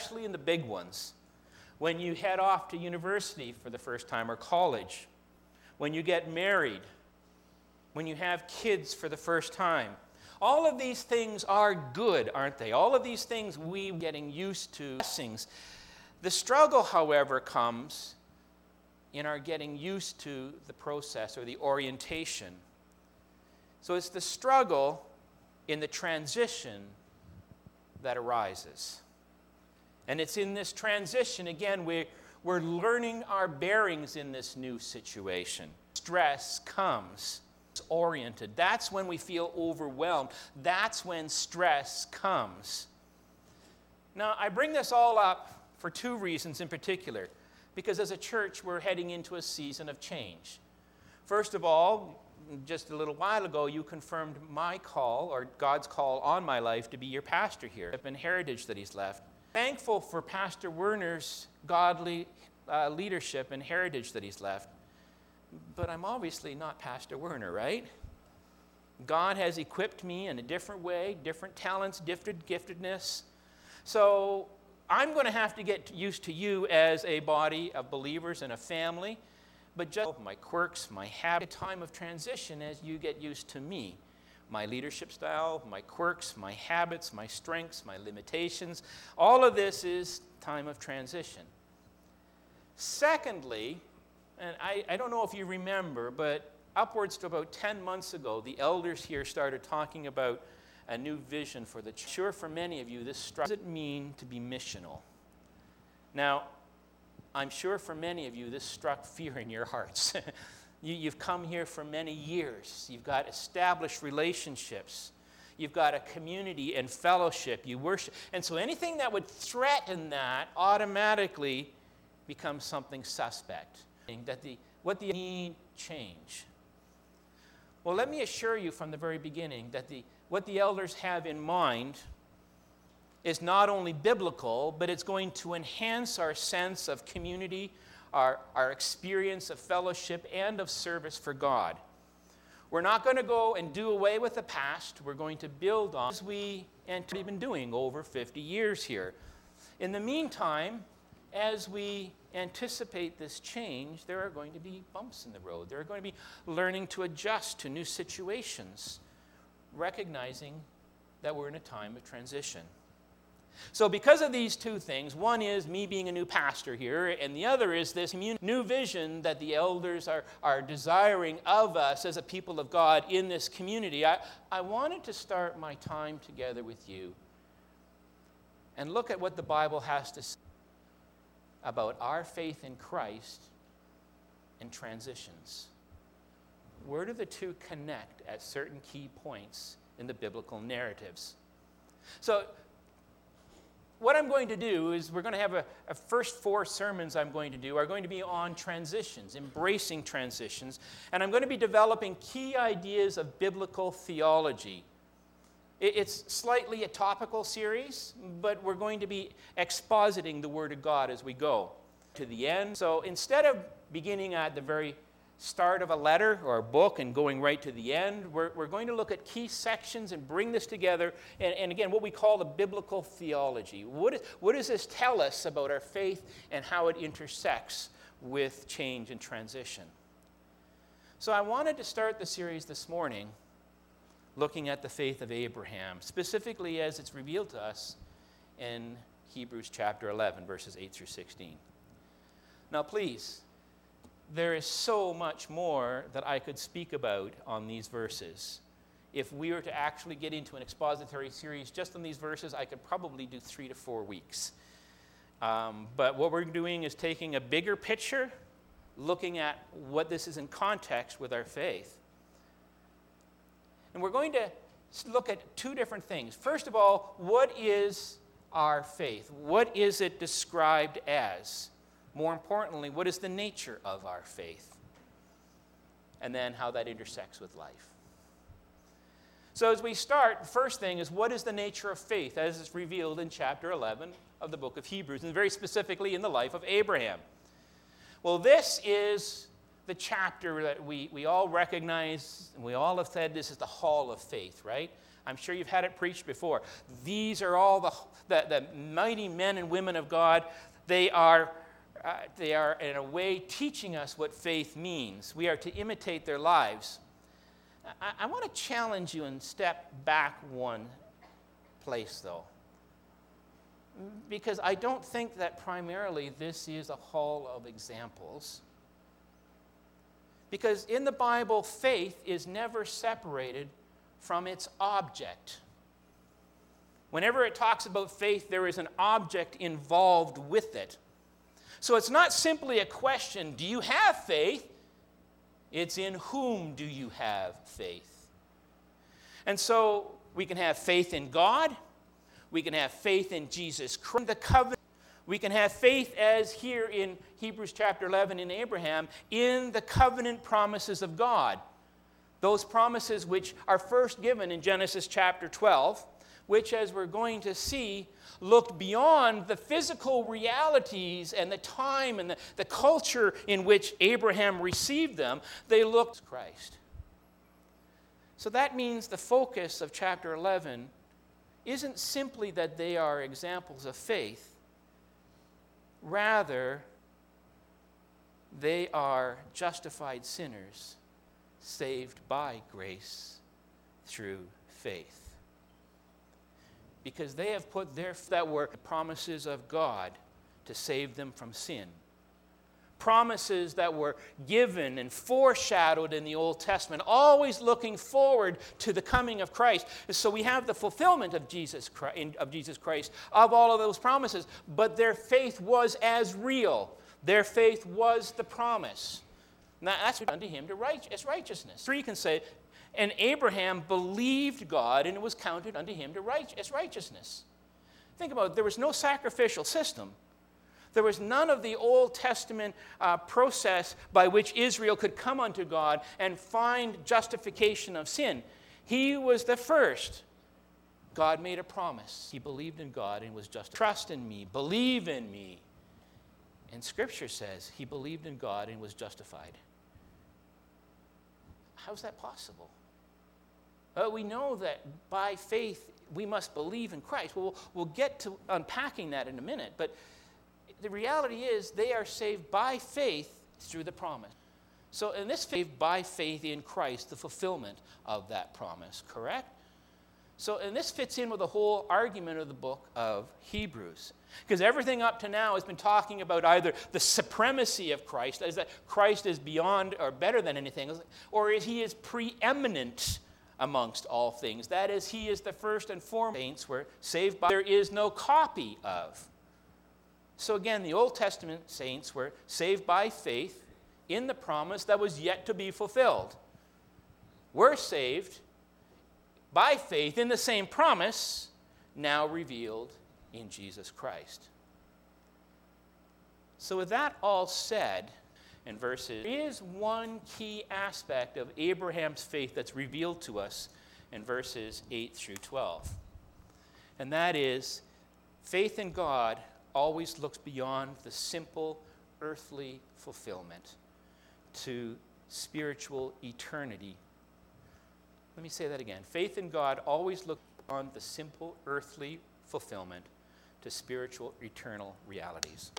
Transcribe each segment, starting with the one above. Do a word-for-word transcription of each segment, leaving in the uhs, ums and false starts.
especially in the big ones. When you head off to university for the first time or college, when you get married, when you have kids for the first time. All of these things are good, aren't they? All of these things we getting used to. The struggle, however, comes in our getting used to the process or the orientation. So it's the struggle in the transition that arises. And it's in this transition, again, we, we're learning our bearings in this new situation. Stress comes. It's oriented. That's when we feel overwhelmed. That's when stress comes. Now, I bring this all up for two reasons in particular. Because as a church, we're heading into a season of change. First of all, just a little while ago, you confirmed my call, or God's call on my life, to be your pastor here. An heritage that he's left. Thankful for Pastor Werner's godly uh, leadership and heritage that he's left. But I'm obviously not Pastor Werner, right? God has equipped me in a different way, different talents, different giftedness. So I'm going to have to get used to you as a body of believers and a family. But just my quirks, my habit, time of transition as you get used to me. My leadership style, my quirks, my habits, my strengths, my limitations. All of this is time of transition. Secondly, and I, I don't know if you remember, but upwards to about ten months ago, the elders here started talking about a new vision for the church. Sure, for many of you, this struck. What does it mean to be missional? Now, I'm sure for many of you, this struck fear in your hearts. you, you've come here for many years. You've got established relationships. You've got a community and fellowship. You worship. And so anything that would threaten that automatically becomes something suspect. That the, what the need change. Well, let me assure you from the very beginning that the what the elders have in mind is not only biblical, but it's going to enhance our sense of community, our, our experience of fellowship, and of service for God. We're not going to go and do away with the past. We're going to build on as we and we've been doing over fifty years here. In the meantime, as we anticipate this change, there are going to be bumps in the road. There are going to be learning to adjust to new situations, recognizing that we're in a time of transition. So because of these two things, one is me being a new pastor here, and the other is this new vision that the elders are, are desiring of us as a people of God in this community, I, I wanted to start my time together with you and look at what the Bible has to say about our faith in Christ and transitions. Where do the two connect at certain key points in the biblical narratives? So what I'm going to do is we're going to have a, a first four sermons I'm going to do are going to be on transitions, embracing transitions, and I'm going to be developing key ideas of biblical theology. It's slightly a topical series, but we're going to be expositing the Word of God as we go to the end. So instead of beginning at the very start of a letter or a book and going right to the end, we're, we're going to look at key sections and bring this together, and, and again, what we call the biblical theology. What, is, what does this tell us about our faith and how it intersects with change and transition? So I wanted to start the series this morning looking at the faith of Abraham, specifically as it's revealed to us in Hebrews chapter eleven, verses eight through sixteen. Now, please, there is so much more that I could speak about on these verses. If we were to actually get into an expository series just on these verses, I could probably do three to four weeks. Um, but what we're doing is taking a bigger picture, looking at what this is in context with our faith. And we're going to look at two different things. First of all, what is our faith? What is it described as? More importantly, what is the nature of our faith? And then how that intersects with life. So as we start, the first thing is, what is the nature of faith as it's revealed in chapter eleven of the book of Hebrews, and very specifically in the life of Abraham? Well, this is the chapter that we, we all recognize, and we all have said this is the hall of faith, right? I'm sure you've had it preached before. These are all the, the, the mighty men and women of God. They are, uh, they are, in a way, teaching us what faith means. We are to imitate their lives. I, I want to challenge you and step back one place, though. Because I don't think that primarily this is a hall of examples. Because in the Bible, faith is never separated from its object. Whenever it talks about faith, there is an object involved with it. So it's not simply a question, do you have faith? It's in whom do you have faith? And so we can have faith in God. We can have faith in Jesus Christ, the covenant. We can have faith, as here in Hebrews chapter eleven in Abraham, in the covenant promises of God. Those promises which are first given in Genesis chapter twelve, which, as we're going to see, looked beyond the physical realities and the time and the, the culture in which Abraham received them. They looked at Christ. So that means the focus of chapter eleven isn't simply that they are examples of faith. Rather, they are justified sinners saved by grace through faith. Because they have put their, that were promises of God to save them from sin. Promises that were given and foreshadowed in the Old Testament, always looking forward to the coming of Christ. So we have the fulfillment of Jesus Christ, of Jesus Christ, of all of those promises. But their faith was as real. Their faith was the promise. Now that's unto him to right, as righteousness. So you can say, and Abraham believed God, and it was counted unto him to right, as righteousness. Think about it. There was no sacrificial system. There was none of the Old Testament uh, process by which Israel could come unto God and find justification of sin. He was the first. God made a promise. He believed in God and was justified. Trust in me. Believe in me. And Scripture says he believed in God and was justified. How's that possible? Well, we know that by faith we must believe in Christ. Well, we'll get to unpacking that in a minute, but the reality is they are saved by faith through the promise. So in this faith, by faith in Christ, the fulfillment of that promise, correct? So, and this fits in with the whole argument of the book of Hebrews. Because everything up to now has been talking about either the supremacy of Christ, as that Christ is beyond or better than anything, or he is preeminent amongst all things. That is, he is the first and foremost. Saints were saved by, there is no copy of. So again, the Old Testament saints were saved by faith in the promise that was yet to be fulfilled. We're saved by faith in the same promise now revealed in Jesus Christ. So with that all said, in verses, there is one key aspect of Abraham's faith that's revealed to us in verses eight through twelve. And that is, faith in God always looks beyond the simple earthly fulfillment to spiritual eternity. Let me say that again. Faith in God always looks beyond the simple earthly fulfillment to spiritual eternal realities.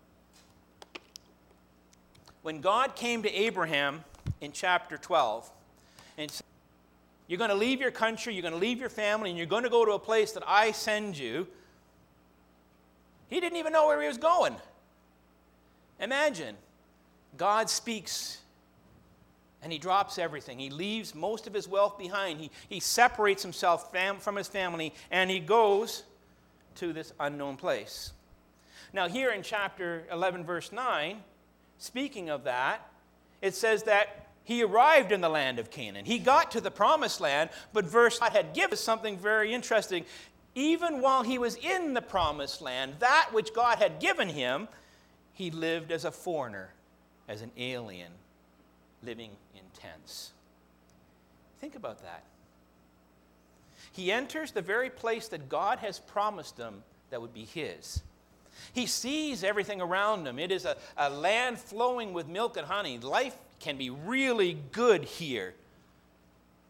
When God came to Abraham in chapter twelve and said, you're going to leave your country, you're going to leave your family, and you're going to go to a place that I send you, he didn't even know where he was going. Imagine, God speaks and he drops everything. He leaves most of his wealth behind. He, he separates himself fam- from his family and he goes to this unknown place. Now here in chapter eleven, verse nine, speaking of that, it says that he arrived in the land of Canaan. He got to the promised land, but verse God had given us something very interesting. Even while he was in the promised land, that which God had given him, he lived as a foreigner, as an alien, living in tents. Think about that. He enters the very place that God has promised him that would be his. He sees everything around him. It is a, a land flowing with milk and honey. Life can be really good here.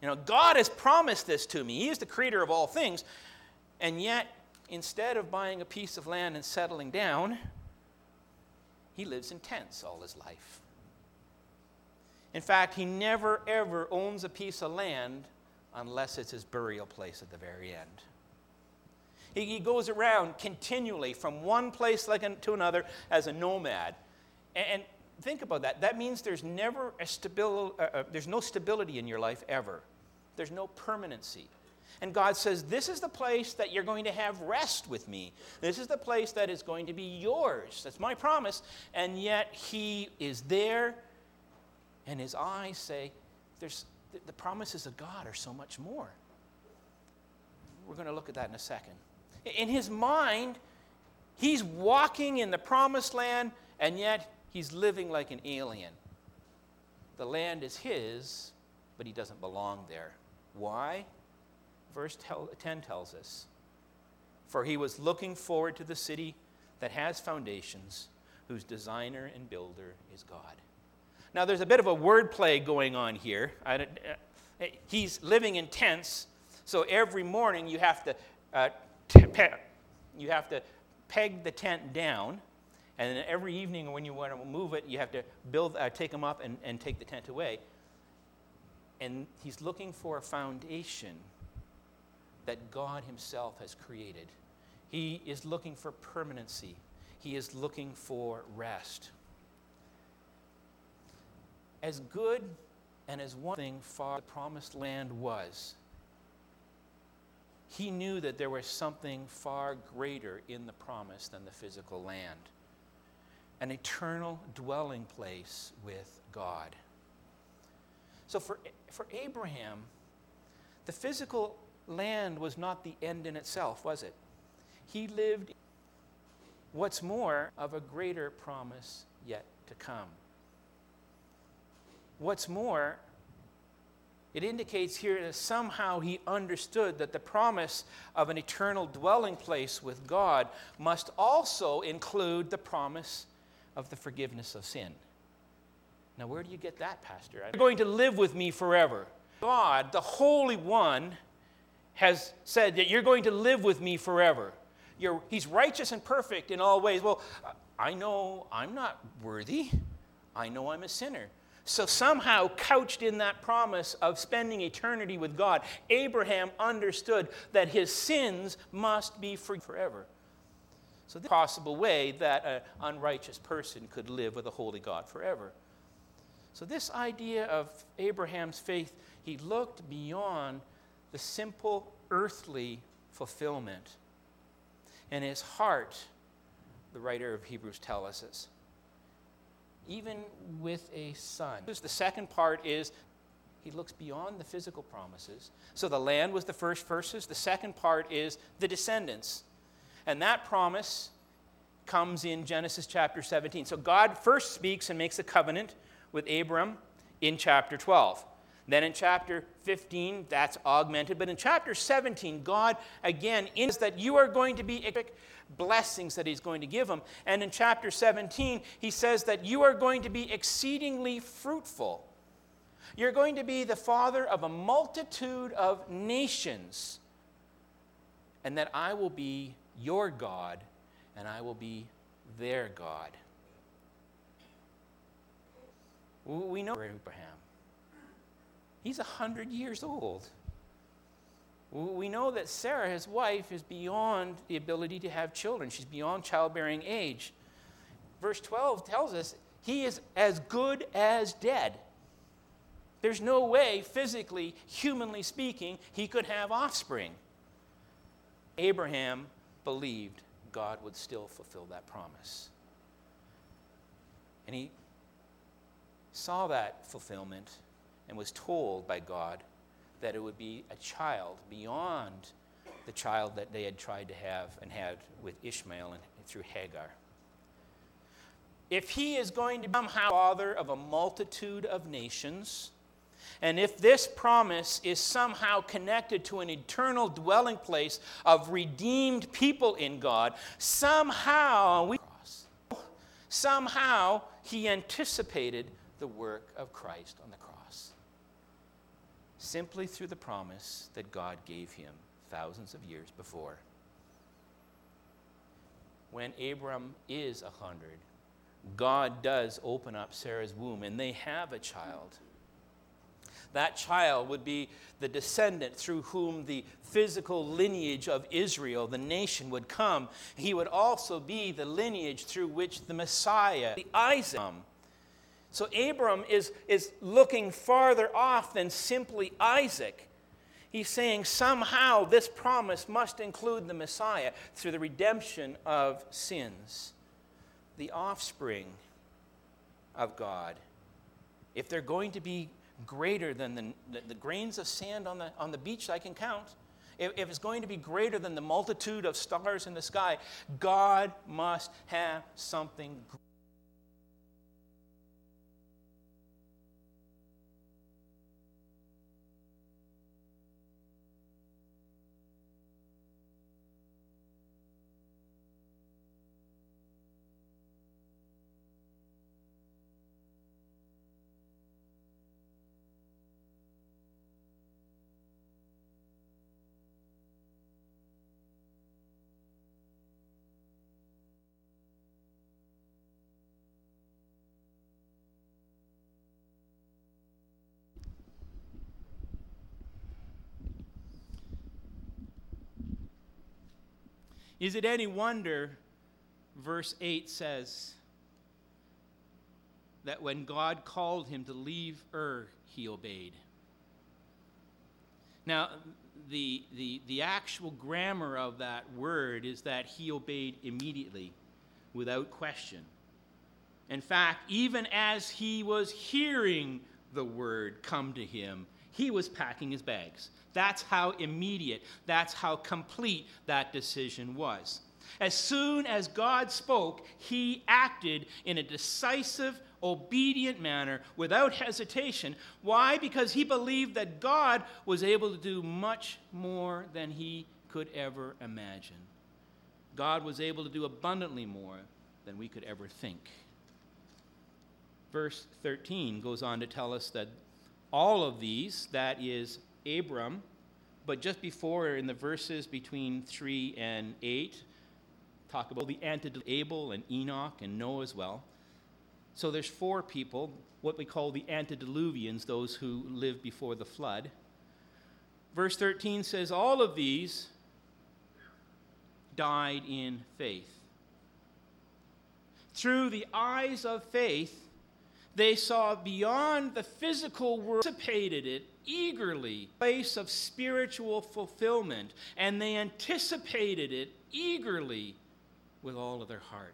You know, God has promised this to me. He is the creator of all things. And yet, instead of buying a piece of land and settling down, he lives in tents all his life. In fact, he never, ever owns a piece of land unless it's his burial place at the very end. He, he goes around continually from one place like an, to another as a nomad. And, and think about that. That means there's never a stabil, uh, uh, there's no stability in your life ever. There's no permanency. And God says, this is the place that you're going to have rest with me. This is the place that is going to be yours. That's my promise. And yet he is there, and his eyes say, "There's the, the promises of God are so much more." We're going to look at that in a second. In his mind, he's walking in the promised land, and yet he's living like an alien. The land is his, but he doesn't belong there. Why? Verse ten tells us, "For he was looking forward to the city that has foundations, whose designer and builder is God." Now, there's a bit of a wordplay going on here. I, uh, he's living in tents, so every morning you have to uh, t- pe- you have to peg the tent down, and then every evening when you want to move it, you have to build, uh, take them up and, and take the tent away. And he's looking for a foundation that God himself has created. He is looking for permanency. He is looking for rest. As good and as one thing far the promised land was, he knew that there was something far greater in the promise than the physical land. An eternal dwelling place with God. So for, for Abraham, the physical land was not the end in itself, was it? He lived, what's more, of a greater promise yet to come. What's more, it indicates here that somehow he understood that the promise of an eternal dwelling place with God must also include the promise of the forgiveness of sin. Now, where do you get that, Pastor? You're going to live with me forever. God, the Holy One, has said that you're going to live with me forever. You're, he's righteous and perfect in all ways. Well, I know I'm not worthy. I know I'm a sinner. So somehow, couched in that promise of spending eternity with God, Abraham understood that his sins must be forgiven forever. So this is a possible way that an unrighteous person could live with a holy God forever. So this idea of Abraham's faith, he looked beyond the simple earthly fulfillment. And his heart, the writer of Hebrews tells us, is even with a son. The second part is he looks beyond the physical promises. So the land was the first verses. The second part is the descendants. And that promise comes in Genesis chapter seventeen. So God first speaks and makes a covenant with Abram in chapter twelve. Then in chapter fifteen, that's augmented. But in chapter seventeen, God again is that you are going to be blessings that he's going to give them. And in chapter seventeen, he says that you are going to be exceedingly fruitful. You're going to be the father of a multitude of nations. And that I will be your God, and I will be their God. We know Abraham. He's a hundred years old. We know that Sarah, his wife, is beyond the ability to have children. She's beyond childbearing age. Verse twelve tells us he is as good as dead. There's no way, physically, humanly speaking, he could have offspring. Abraham believed God would still fulfill that promise. And he saw that fulfillment and was told by God that it would be a child beyond the child that they had tried to have and had with Ishmael and through Hagar. If he is going to be somehow father of a multitude of nations, and if this promise is somehow connected to an eternal dwelling place of redeemed people in God, somehow we somehow he anticipated the work of Christ on the cross. simply through the promise that God gave him thousands of years before. When Abram is a hundred, God does open up Sarah's womb, and they have a child. That child would be the descendant through whom the physical lineage of Israel, the nation, would come. He would also be the lineage through which the Messiah, the Isaac, would come. So Abram is, is looking farther off than simply Isaac. He's saying somehow this promise must include the Messiah through the redemption of sins, the offspring of God. If they're going to be greater than the, the, the grains of sand on the, on the beach I can count, if, if it's going to be greater than the multitude of stars in the sky, God must have something greater. Is it any wonder, verse eight says, that when God called him to leave Ur, he obeyed. Now, the, the, the actual grammar of that word is that he obeyed immediately, without question. In fact, even as he was hearing the word come to him, he was packing his bags. That's how immediate, that's how complete that decision was. As soon as God spoke, he acted in a decisive, obedient manner without hesitation. Why? Because he believed that God was able to do much more than he could ever imagine. God was able to do abundantly more than we could ever think. Verse thirteen goes on to tell us that all of these, that is Abram, but just before in the verses between three and eight, talk about the antediluvians, Abel and Enoch and Noah as well. So there's four people, what we call the antediluvians, those who lived before the flood. Verse thirteen says, all of these died in faith. Through the eyes of faith, they saw beyond the physical world, anticipated it eagerly, place of spiritual fulfillment, and they anticipated it eagerly with all of their heart.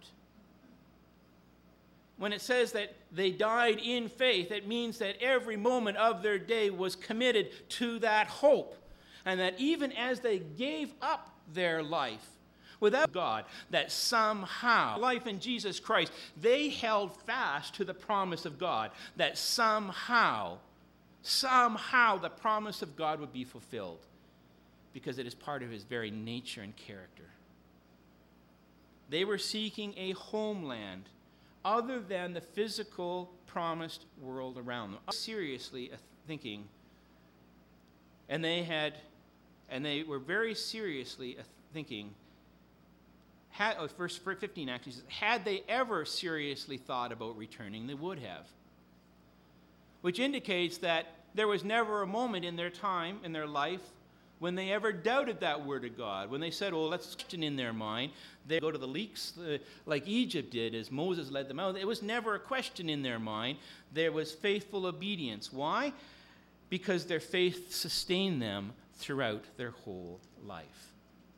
When it says that they died in faith, it means that every moment of their day was committed to that hope, and that even as they gave up their life without God, that somehow, life in Jesus Christ, they held fast to the promise of God, that somehow, somehow the promise of God would be fulfilled, because it is part of his very nature and character. They were seeking a homeland other than the physical promised world around them. Seriously thinking, and they had, and they were very seriously thinking, Had, oh, verse fifteen actually says, had they ever seriously thought about returning, they would have. Which indicates that there was never a moment in their time, in their life, when they ever doubted that word of God. When they said, oh, let's question in their mind, they go to the leaks uh, like Egypt did as Moses led them out. It was never a question in their mind. There was faithful obedience. Why? Because their faith sustained them throughout their whole life.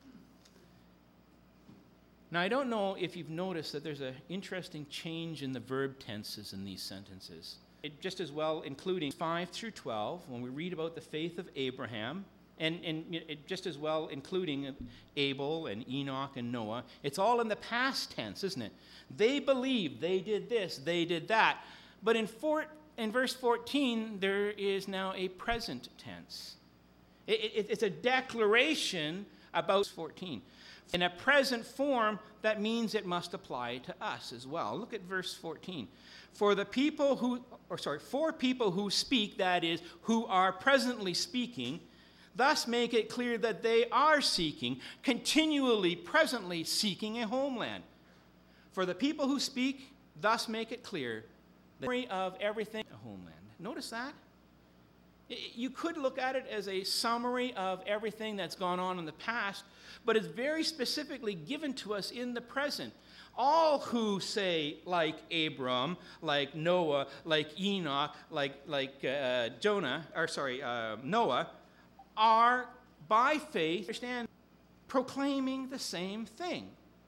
Now, I don't know if you've noticed that there's an interesting change in the verb tenses in these sentences. It just as well, including five through twelve, when we read about the faith of Abraham, and, and it just as well including Abel and Enoch and Noah, it's all in the past tense, isn't it? They believed, they did this, they did that. But in, four, in verse fourteen, there is now a present tense. It, it, it's a declaration about fourteen. In a present form, that means it must apply to us as well. Look at verse fourteen. For the people who, or sorry, for people who speak, that is, who are presently speaking, thus make it clear that they are seeking, continually, presently seeking a homeland. For the people who speak, thus make it clear, the summary of everything, a homeland. Notice that? You could look at it as a summary of everything that's gone on in the past, but it's very specifically given to us in the present. All who say, like Abram, like Noah, like Enoch, like, like uh, Jonah, or sorry, uh, Noah, are by faith, understand, proclaiming the same thing.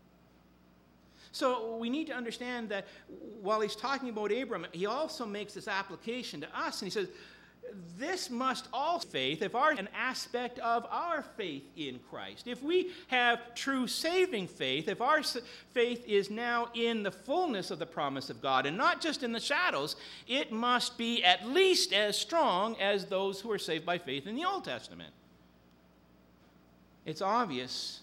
So we need to understand that while he's talking about Abram, he also makes this application to us, and he says, this must also faith, if our an aspect of our faith in Christ. If we have true saving faith, if our faith is now in the fullness of the promise of God and not just in the shadows, it must be at least as strong as those who are saved by faith in the Old Testament. It's obvious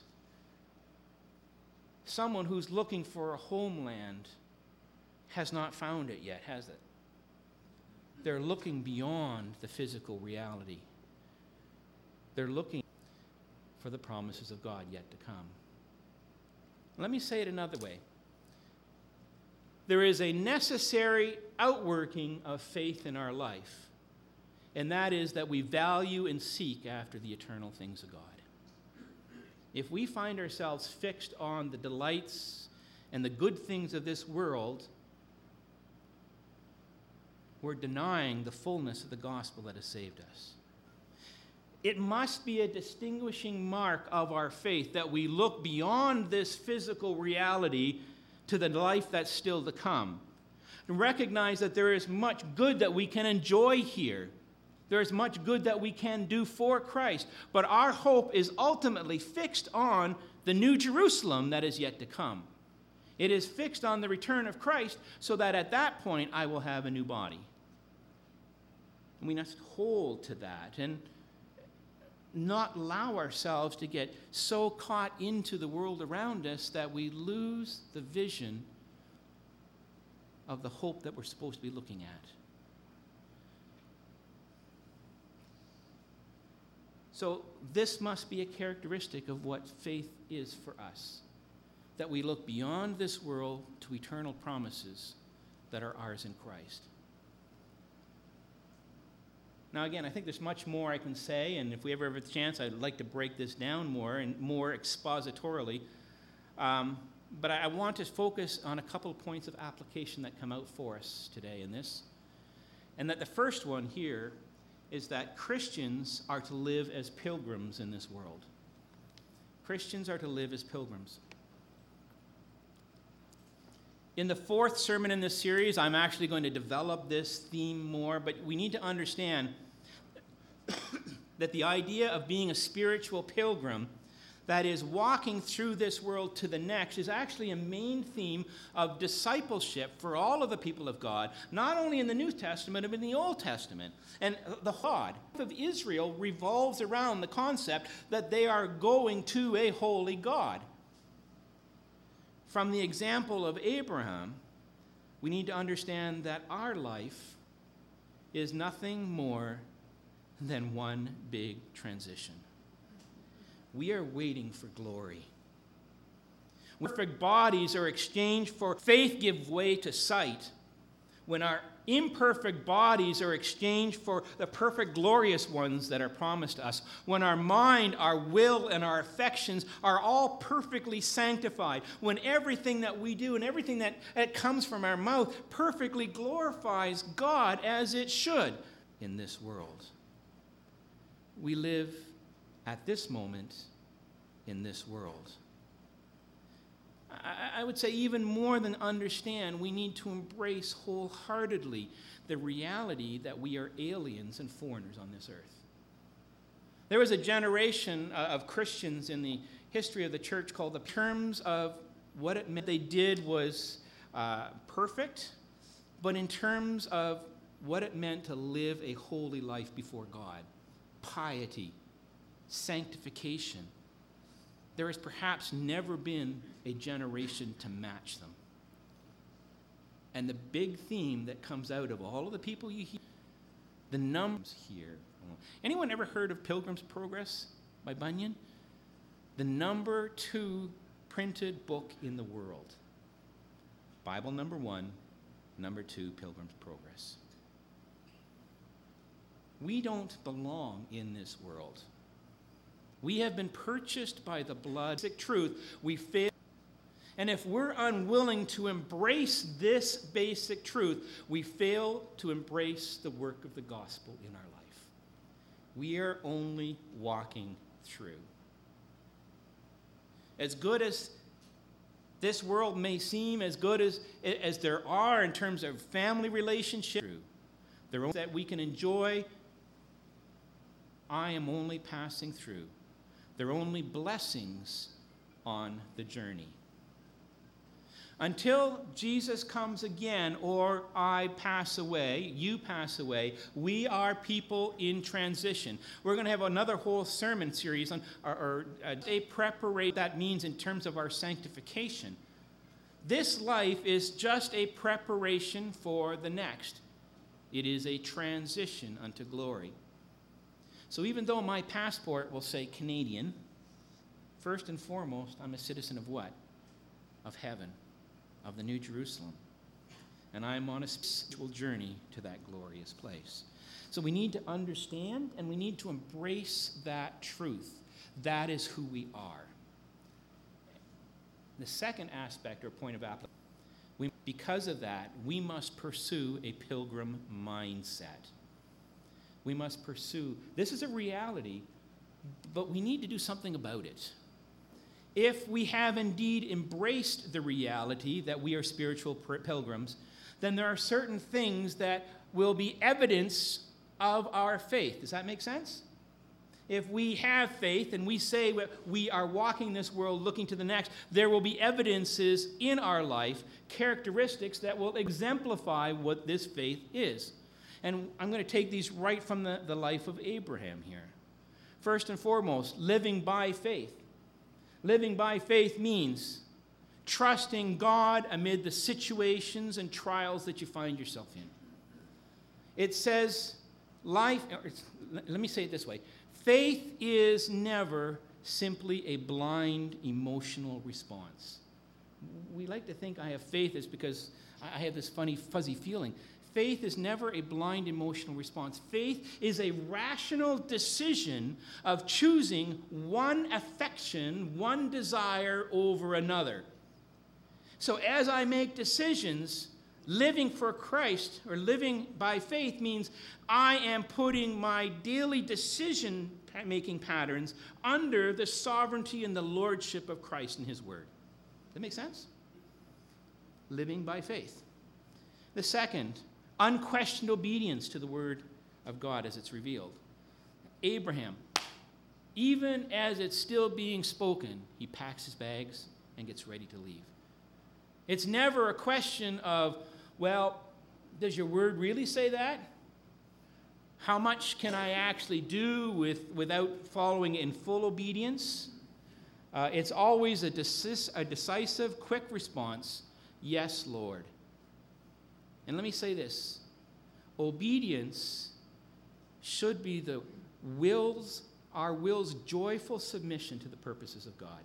someone who's looking for a homeland has not found it yet, has it? They're looking beyond the physical reality. They're looking for the promises of God yet to come. Let me say it another way. There is a necessary outworking of faith in our life, and that is that we value and seek after the eternal things of God. If we find ourselves fixed on the delights and the good things of this world, we're denying the fullness of the gospel that has saved us. It must be a distinguishing mark of our faith that we look beyond this physical reality to the life that's still to come, and recognize that there is much good that we can enjoy here. There is much good that we can do for Christ, but our hope is ultimately fixed on the New Jerusalem that is yet to come. It is fixed on the return of Christ, so that at that point I will have a new body. And we must hold to that and not allow ourselves to get so caught into the world around us that we lose the vision of the hope that we're supposed to be looking at. So this must be a characteristic of what faith is for us, that we look beyond this world to eternal promises that are ours in Christ. Now, again, I think there's much more I can say, and if we ever have a chance, I'd like to break this down more and more expositorily. Um, but I, I want to focus on a couple of points of application that come out for us today in this. And that the first one here is that Christians are to live as pilgrims in this world. Christians are to live as pilgrims. In the fourth sermon in this series, I'm actually going to develop this theme more, but we need to understand that the idea of being a spiritual pilgrim, that is, walking through this world to the next, is actually a main theme of discipleship for all of the people of God, not only in the New Testament, but in the Old Testament. And the God of Israel revolves around the concept that they are going to a holy God. From the example of Abraham, we need to understand that our life is nothing more than one big transition. We are waiting for glory. When perfect bodies are exchanged for faith give way to sight, when our imperfect bodies are exchanged for the perfect glorious ones that are promised to us, when our mind, our will, and our affections are all perfectly sanctified, when everything that we do and everything that, that comes from our mouth perfectly glorifies God as it should in this world. We live at this moment in this world. I would say even more than understand, we need to embrace wholeheartedly the reality that we are aliens and foreigners on this earth. There was a generation of Christians in the history of the church called the terms of what it meant they did was uh, perfect, but in terms of what it meant to live a holy life before God, piety, sanctification. there has perhaps never been a generation to match them. And the big theme that comes out of all of the people you hear, the numbers here. Anyone ever heard of Pilgrim's Progress by Bunyan? The number two printed book in the world. Bible number one, number two, Pilgrim's Progress. We don't belong in this world. We have been purchased by the blood. Basic truth, we fail. And if we're unwilling to embrace this basic truth, we fail to embrace the work of the gospel in our life. We are only walking through. As good as this world may seem, as good as, as there are in terms of family relationships, there are that we can enjoy, I am only passing through. They're only blessings on the journey. Until Jesus comes again, or I pass away, you pass away, we are people in transition. We're going to have another whole sermon series on or, or uh, a preparation that means in terms of our sanctification. This life is just a preparation for the next. It is a transition unto glory. So even though my passport will say Canadian, first and foremost, I'm a citizen of what? Of heaven. Of the New Jerusalem. And I'm on a spiritual journey to that glorious place. So we need to understand and we need to embrace that truth. That is who we are. The second aspect or point of application, we, because of that, we must pursue a pilgrim mindset. We must pursue, this is a reality, but we need to do something about it. If we have indeed embraced the reality that we are spiritual pilgrims, then there are certain things that will be evidence of our faith. Does that make sense? If we have faith and we say we are walking this world looking to the next, there will be evidences in our life, characteristics that will exemplify what this faith is. And I'm going to take these right from the, the life of Abraham here. First and foremost, living by faith. Living by faith means trusting God amid the situations and trials that you find yourself in. It says, life, let me say it this way. Faith is never simply a blind emotional response. We like to think I have faith is because I have this funny, fuzzy feeling. Faith is never a blind emotional response. Faith is a rational decision of choosing one affection, one desire over another. So as I make decisions, living for Christ or living by faith means I am putting my daily decision-making patterns under the sovereignty and the lordship of Christ and His Word. Does that make sense? Living by faith. The second, unquestioned obedience to the word of God as it's revealed. Abraham, even as it's still being spoken, he packs his bags and gets ready to leave. It's never a question of, well, does your word really say that? How much can I actually do with, without following in full obedience? Uh, it's always a, decis- a decisive, quick response, yes, Lord. And let me say this, obedience should be the will's, our will's joyful submission to the purposes of God.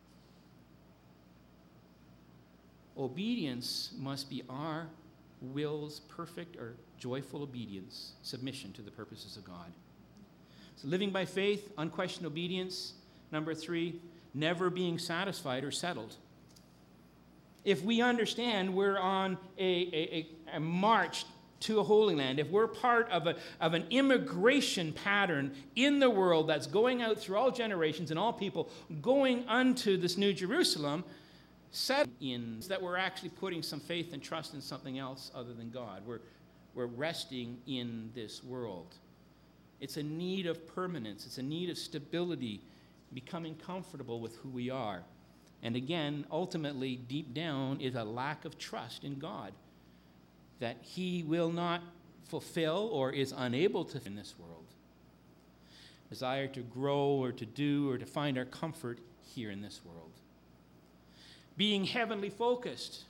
Obedience must be our will's perfect or joyful obedience, submission to the purposes of God. So living by faith, unquestioned obedience. Number three, never being satisfied or settled. If we understand we're on a, a, a march to a Holy Land, if we're part of, a, of an immigration pattern in the world that's going out through all generations and all people, going unto this New Jerusalem, set in that we're actually putting some faith and trust in something else other than God. We're, we're resting in this world. It's a need of permanence. It's a need of stability, becoming comfortable with who we are. And again, ultimately, deep down, is a lack of trust in God that He will not fulfill or is unable to in this world. Desire to grow or to do or to find our comfort here in this world. Being heavenly focused.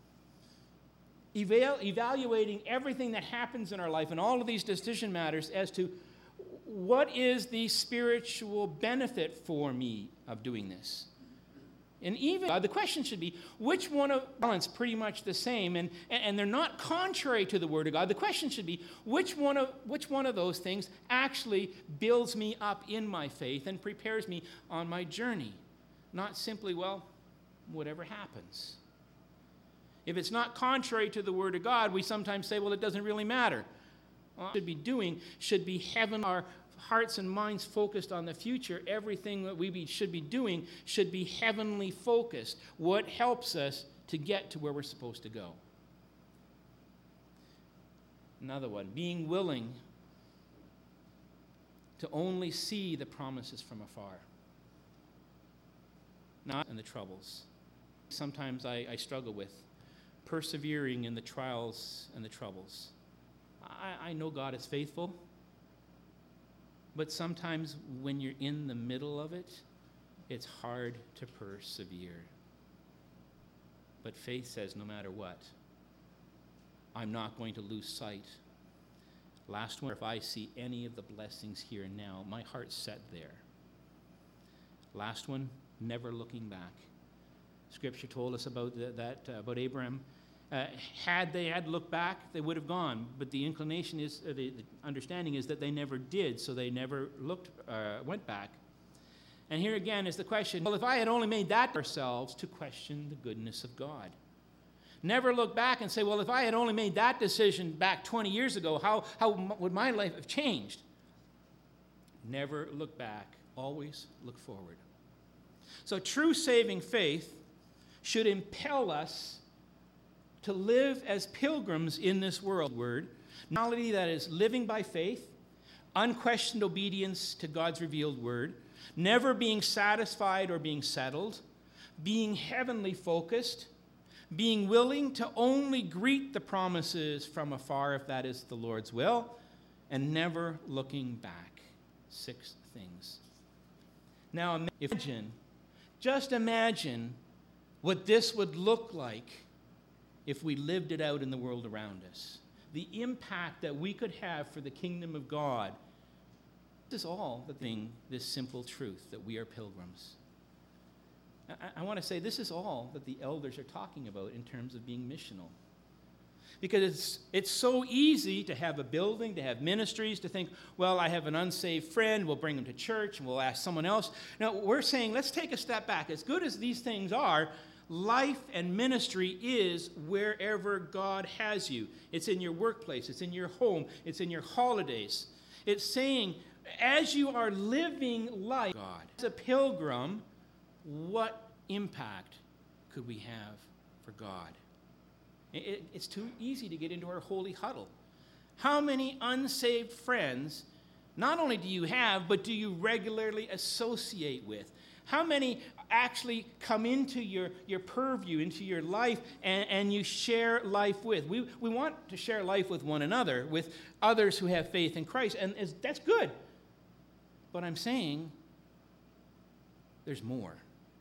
Eval- evaluating everything that happens in our life and all of these decision matters as to what is the spiritual benefit for me of doing this. And even uh, the question should be, which one of balance pretty much the same, and, and they're not contrary to the Word of God. The question should be, which one of which one of those things actually builds me up in my faith and prepares me on my journey? Not simply, well, whatever happens. If it's not contrary to the Word of God, we sometimes say, well, it doesn't really matter. What we should be doing should be having our hearts and minds focused on the future. Everything that we be, should be doing should be heavenly focused. What helps us to get to where we're supposed to go? Another one, being willing to only see the promises from afar, not in the troubles. Sometimes I, I struggle with persevering in the trials and the troubles. I, I know God is faithful, but sometimes when you're in the middle of it, it's hard to persevere. But faith says, no matter what, I'm not going to lose sight. Last one, if I see any of the blessings here and now, my heart's set there. Last one, never looking back. Scripture told us about the, that uh, about Abraham. Uh, had they had looked back, they would have gone. But the inclination is, uh, the, the understanding is that they never did, so they never looked, uh, went back. And here again is the question, well, if I had only made that ourselves to question the goodness of God. Never look back and say, well, if I had only made that decision back twenty years ago, how, how m- would my life have changed? Never look back. Always look forward. So true saving faith should impel us to live as pilgrims in this world. Word, knowledge that is living by faith, unquestioned obedience to God's revealed word, never being satisfied or being settled, being heavenly focused, being willing to only greet the promises from afar if that is the Lord's will, and never looking back. Six things. Now imagine, just imagine what this would look like if we lived it out in the world around us. The impact that we could have for the kingdom of God. This is all the thing, this simple truth that we are pilgrims. I, I want to say this is all that the elders are talking about in terms of being missional. Because it's, it's so easy to have a building, to have ministries, to think, well, I have an unsaved friend, we'll bring them to church, and we'll ask someone else. Now, we're saying, let's take a step back. As good as these things are, life and ministry is wherever God has you. It's in your workplace, it's in your home, it's in your holidays. It's saying, as you are living life, God, as a pilgrim, what impact could we have for God? It, it's too easy to get into our holy huddle. How many unsaved friends not only do you have, but do you regularly associate with? How many actually come into your, your purview, into your life, and, and you share life with? We, we want to share life with one another, with others who have faith in Christ, and is, that's good. But I'm saying there's more.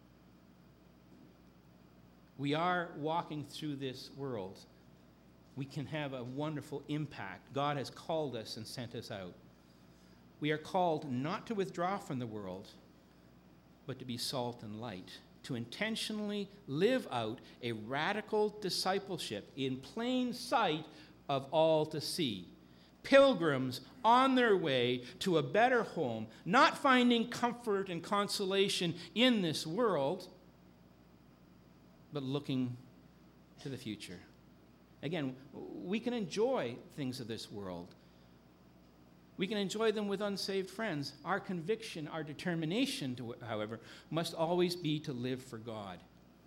We are walking through this world. We can have a wonderful impact. God has called us and sent us out. We are called not to withdraw from the world, but to be salt and light, to intentionally live out a radical discipleship in plain sight of all to see. Pilgrims on their way to a better home, not finding comfort and consolation in this world, but looking to the future. Again, we can enjoy things of this world. We can enjoy them with unsaved friends. Our conviction, our determination, to, however, must always be to live for God.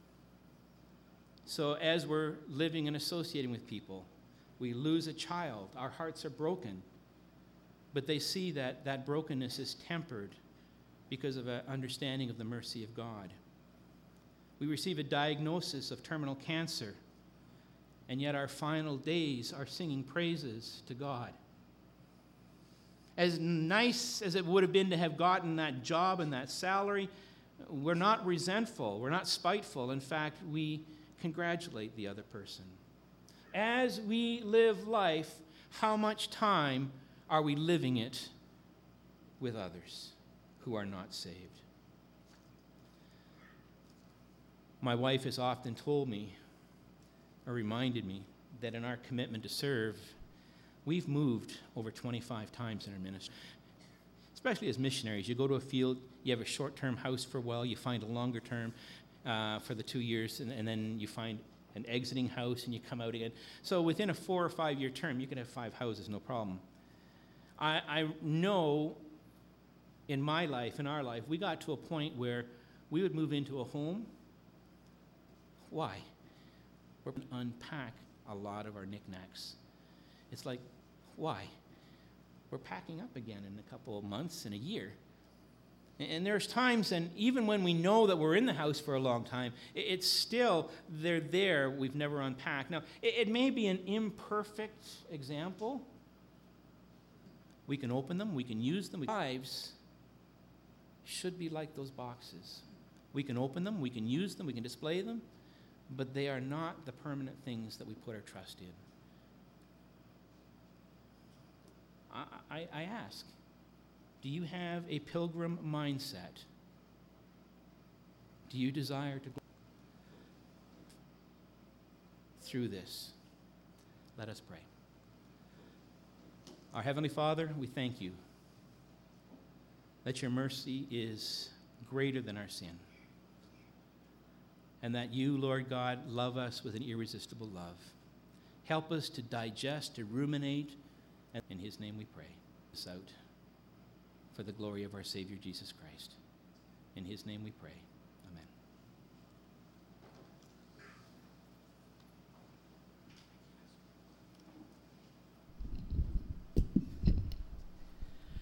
So as we're living and associating with people, we lose a child, our hearts are broken, but they see that that brokenness is tempered because of an understanding of the mercy of God. We receive a diagnosis of terminal cancer, and yet our final days are singing praises to God. As nice as it would have been to have gotten that job and that salary, We're not resentful. We're not spiteful. In fact, we congratulate the other person. As we live life, how much time are we living it with others who are not saved? My wife has often told me, or reminded me, that in our commitment to serve, we've moved over twenty-five times in our ministry. Especially as missionaries, you go to a field, you have a short-term house for a while, you find a longer term uh, for the two years, and, and then you find an exiting house and you come out again. So within a four or five-year term, you can have five houses, no problem. I, I know in my life, in our life, we got to a point where we would move into a home. Why? We're going to unpack a lot of our knickknacks. It's like, why? We're packing up again in a couple of months, in a year. And there's times, and even when we know that we're in the house for a long time, it's still, they're there, we've never unpacked. Now, it may be an imperfect example. We can open them, we can use them. Our lives should be like those boxes. We can open them, we can use them, we can display them, but they are not the permanent things that we put our trust in. I, I, I ask, do you have a pilgrim mindset? Do you desire to go through this? Let us pray. Our Heavenly Father, we thank you that your mercy is greater than our sin, and that you, Lord God, love us with an irresistible love. Help us to digest, to ruminate, and in his name we pray this out for the glory of our Savior Jesus Christ. In his name we pray.